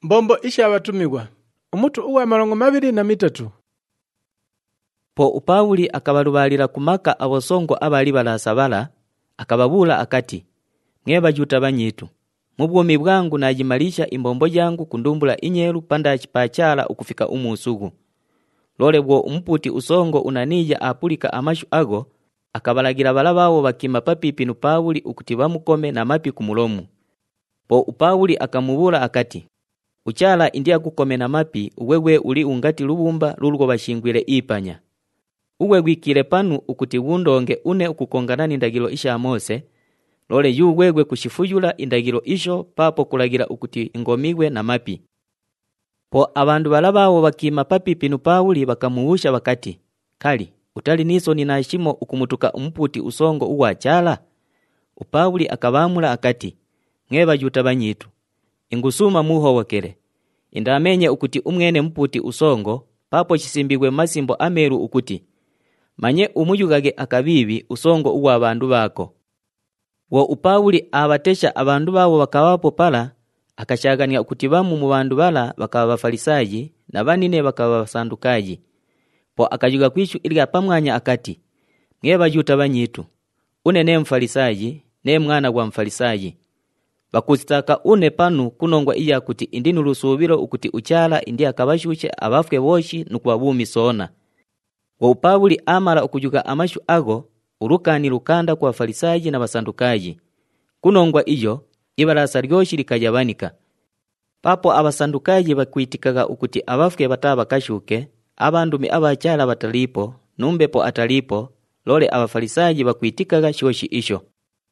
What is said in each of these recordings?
Mbombo isha abatumigwa. Umutu uwa 23. Po upawuli akabalubalira kumaka abosongo abali balasabala, akababula akati, "Mwebajuta banyitu, mubwumi bwangu najimalisha imbombo yangu kundumbula inyeru panda chipachala ukufika umusugu. Lole bwo umuputi usongo unanija apulika amashu ago, akabalagira balabawo bakima papipi nu Pawuli ukuti bamukome na mapi kumulomu. Po upawuli akamubula akati, "Uchala india kukome na mapi uwewe uli ungati lubumba lulgo bashingwile ipanya. Uwe gwikile panu ukuti wundonge une ukukongana indagilo isha Mose, lole yu wewe kushifujula indagilo isho papo kulagira ukuti ingomigwe na mapi." Po abandu balabawo bakima papipi nu Pawuli bakamuhusha bakati, "Kali, utali niso ninashimo ukumutuka umuputi usongo uwachala?" Upawuli akabamula akati, "Mwebajuta banyitu, ingusuma muhowokere. Indamenye ukuti umwene mputi usongo, papo chisimbigwe masimbo ameru ukuti, manye umuyugage akabibi usongo uwa abandu bako." Wo upawuli abatesha abandu bawo bakawapo pala, akashagania ukuti bamu mu bandu bala bakaba bafarisayi na banine bakaba basandukaji. Po akajuga kwishu ilya pamwanya akati, "Mwebajuta banyitu, une ne mfarisayi, ne mwana gwa mfarisayi. Bakustaka une panu kunongwa iya kuti indi nulusubiro ukuti uchala indi akabashushe abafwe boshi nukwabumi sona." Wo Pawuli amala ukujuga amashu ago, urukani lukanda kwa farisayi na basandukaji. Kunongwa iyo, ibarasa ryoshi likajabanika. Papo abasandukaji bakwitikaga ukuti abafwe bataba kashuke, abandumi abachala batalipo, numbepo atalipo, lole abafarisayi bakwitikaga shoshi isho.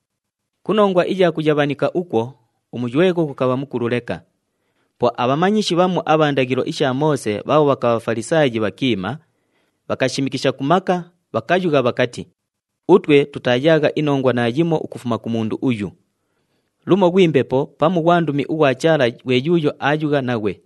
Kunongwa ija kujabanika ukwo, umujwego kukaba mukuruleka. Po abamanyishi bamu abandagiro isha Mose bawo bakaba farisayi bakima, bakashimikisha kumaka, bakajuga bakati, "Utwe tutajaga inongwa najimo ukufuma kumundu uyu. Lumo gwimbepo pamu gwandumi uwachala weyuyo ajuga nawe."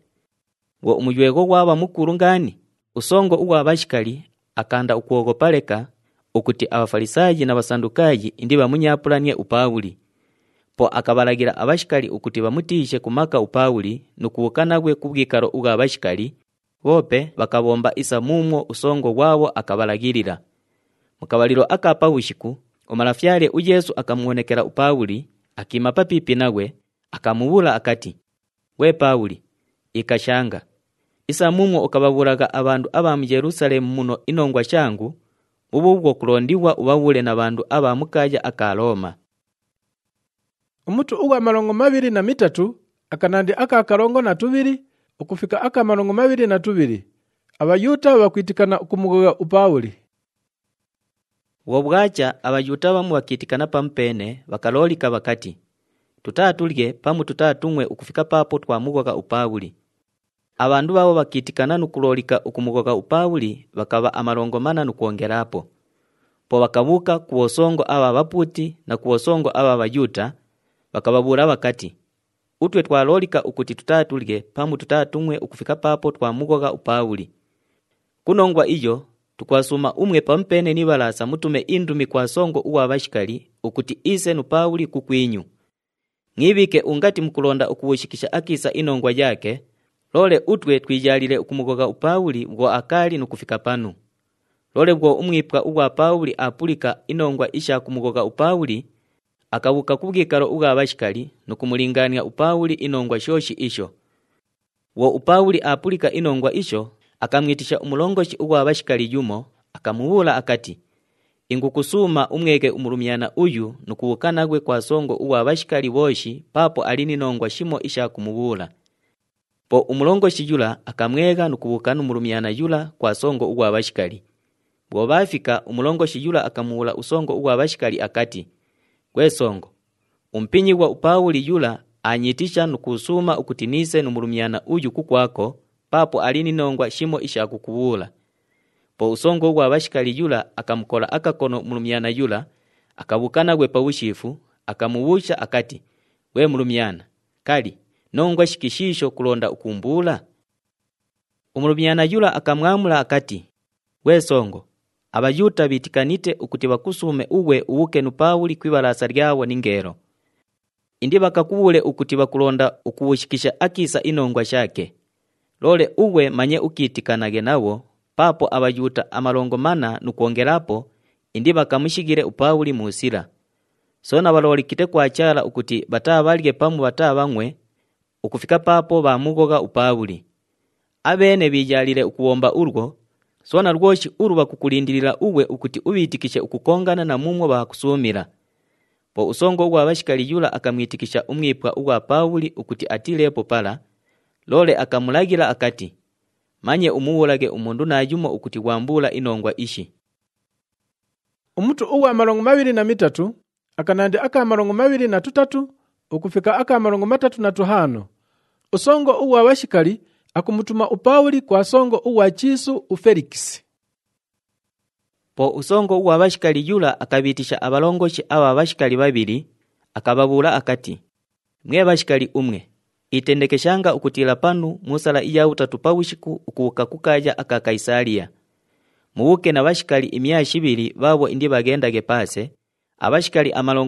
Wo umujwego waba mukuru ngani, usongo uwa bashikali akanda ukuogopaleka ukuti abafarisayi na basandukaji indi bamunyapulanye Upawuli. Po akabalagira abashikali ukuti bamutishe kumaka Upawuli nukubukanagwe kubwikaro uga abashikali, bope bakabomba isa mumwo usongo wabo akabalagirira. Mukabaliro akapa wishiku, umarafyale ujesu akamuonekera Upawuli, akima papipi nawe, akamubula akati, "We Pawuli, ikashanga. Isa mumwo ukababuraga abandu aba mu Yerusalemu muno inongwa shangu, ubwo kulondiwa ubawule na bandu aba mukaja akaloma." Umutu uwa 23 akanandi akarongo na tubiri ukufika aka 22. Abayuta bakwitikana ukumugoga Upawuli. Wobwacha abayuta bamu bakitikana pampene bakalolika bakati, "Tutatulye pamu tutatumwe ukufika papo twamugoga Upawuli." Abandu babo bakitikana nukulolika ukumugoga Upawuli bakaba amarongomana nukuongerapo. Po bakabuka kuwosongo aba baputi na kuwosongo aba bayuta, bakababura bakati, "Utwe twalolika ukuti tutatulye pamu tutatumwe ukufika papo twamugoga Upawuli. Kunongwa iyo, tukwasuma umwe pampene nibalasa mutume indumi kwa songo uwa bashikali ukuti ise nu Pawuli kukwinyu. Ngibike ungati mkulonda ukuwushikisha akisa inongwa yake, lole utwe twijalile ukumugoga Upawuli bwo akali nukufika panu. Lole bwo umwipwa uwa Pawuli apulika inongwa isha kumugoga Upawuli, akabuka kubwikaro uga abashikali nukumulingania Upawuli inongwa shoshi isho. Wo Upawuli apulika inongwa isho, akamwitisha umulongoshi uwa abashikali yumo, akamubula akati, "Ingukusuma umwege umurumyana uyu nukubukanagwe kwa songo uwa abashikali boshi papo alini nongwa shimo isha kumubula." Po umulongoshi yula akamwega nukubukana umurumyana yula kwa songo uwa abashikali. Bwo bafika umulongoshi yula akamubula usongo uwa abashikali akati, "Gwe songo, umpinyi wa Upawuli yula anyitisha nukusuma ukutinise numurumyana uyu kukwako, papo alini nongwa shimo isha kukubula." Po usongo uwa abashikali yula akamukola akakono umurumyana yula, akabukana gwe pawushifu, akamubusha akati, "We murumyana, kali, nongwa shikishisho kulonda ukumbula?" Umurumyana yula akamwamula akati, "We songo, abayuta bitikanite ukuti bakusume uwe uwuke nu Pawuli kwibarasa ryawo n'ingero." indi bakakubule ukuti bakulonda ukuwushikisha akisa inongwa shake. Lole uwe manye ukitikanage nawo, papo abayuta amalongomana nukuongerapo, indi bakamushigire Upawuli musira. Sona balolikite kwa chala ukuti batabalye pamu batabanywe, ukufika papo bamugoga Upawuli. Abene bijalile ukuomba urwo, sona rwoshi uruba kukulindirira uwe ukuti ubitikishe ukukongana na mumwe bakusumira. Po usongo uwa bashikali yula akamwitikisha umwipwa uwa Pawuli ukuti atilepo pala, lole akamulagira akati, manye umuwulage umundu najumo ukuti wambula inongwa ishi. Umutu uwa 23 akanandi aka 23 ukufika aka 35. Usongo uwa bashikali akumutuma Upawuli kwa songo uwa chisu ufelikisi. Po usongo uwa bashikali yula akabitisha abalongoshi aba bashikali babiri, akababula akati, mwe bashikali umwe, itendekeshanga ukutila panu musala iya utatu pawushiku ukuka kukaja aka Kaisaria. Mubuke na bashikali 200 babo indi bagendage pase, abashikali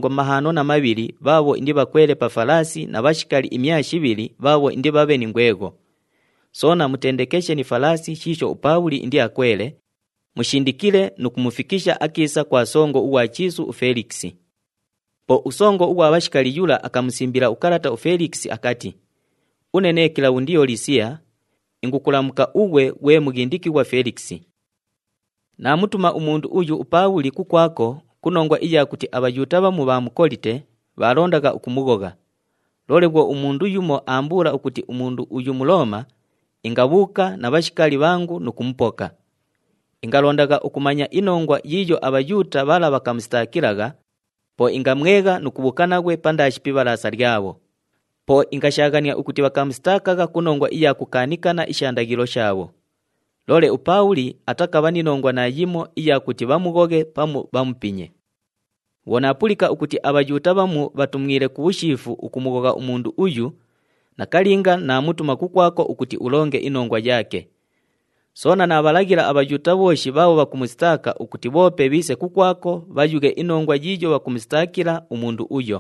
52 babo indi bakwele pa falasi na bashikali 200 babo indi babe ni ngwego. Sona mutendekeshe ni falasi shisho Upawuli indi akwele, mushindikile nukumufikisha akisa kwa songo uwa chisu ufeliksi. Po usongo uwa bashikali yula akamusimbira ukarata ufeliksi akati, unene kila undio lisia, ingukulamuka uwe we mugindiki wa Feliksi. Na mutuma umundu uyu Upawuli kukwako kunongwa iya kuti abayuta bamu bamukolite balondaga ukumugoga. Lole bwo umundu yumo ambura ukuti umundu uyu Muloma ingabuka na bashikali bangu nukumpoka. Ingalondaga ukumanya inongwa yiyo abayuta bala bakamustakiraga, po ingamwega nukubukanagwe pandashi pibalasa lyabo. Po ingashagania ukuti bakamustakaga kunongwa iya kukanikana ishandagiro shabo. Lole Upawuli atakaba ninongwa na yimo iya kuti bamugoge pamu bamupinye. Wonapulika ukuti abayuta bamu batumwire kubushifu ukumugoga umundu uyu, na kalinga na mutuma kukwako ukuti ulonge inongwa yake. Sona na abalagira abayuta boshi babo bakumustaka ukuti bope bise kukwako bajuge inongwa yiyo bakumustakira umundu uyo.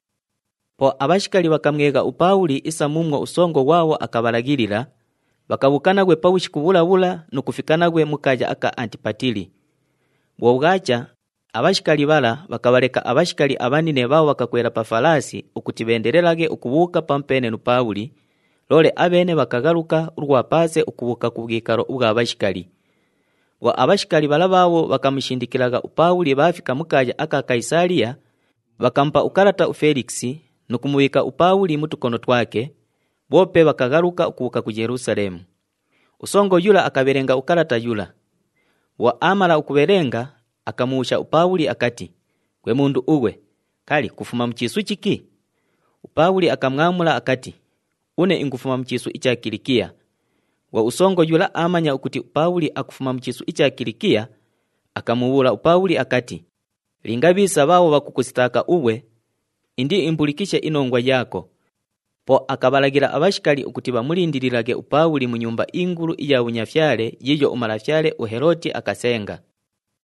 Po abashikali bakamwega Upawuli isa mumwa usongo wawo akabalagirira, bakabukanagwe pawushikubulabula nukufikanagwe mukaja aka Antipatili. Bwogacha abashikali bala bakabaleka abashikali abanine bawo bakakwera pa falasi ukuti benderelage ukubuka pampene nu Pawuli, lole abene bakagaruka urwapase ukubuka kubwikaro ubwa abashikali. Wa abashikali bala bawo bakamushindikiraga Upawuli bafika mukaja aka Kaisaria, bakampa ukarata ufeliksi nukumuwika Upawuli mutukono twake, bope bakagaruka ukubuka ku Yerusalemu. Usongo yula akaberenga ukarata yula. Wa amala ukuberenga akamusha Upawuli akati, kwe mundu uwe, kali kufuma mchisu chiki? Upawuli akamwamula akati, une ingufuma mchisu icha Kilikia. Wa usongo yula amanya ukuti Upawuli akufuma mchisu icha Kilikia, akamuwula Upawuli akati, lingabisa bawo bakukusitaka uwe, indi imbulikishe inongwa yako. Po akabalagira abashikali ukuti bamulindirirage Upawuli mu nyumba inguru iya unyafyale yiyo umalafyale Uheroti akasenga.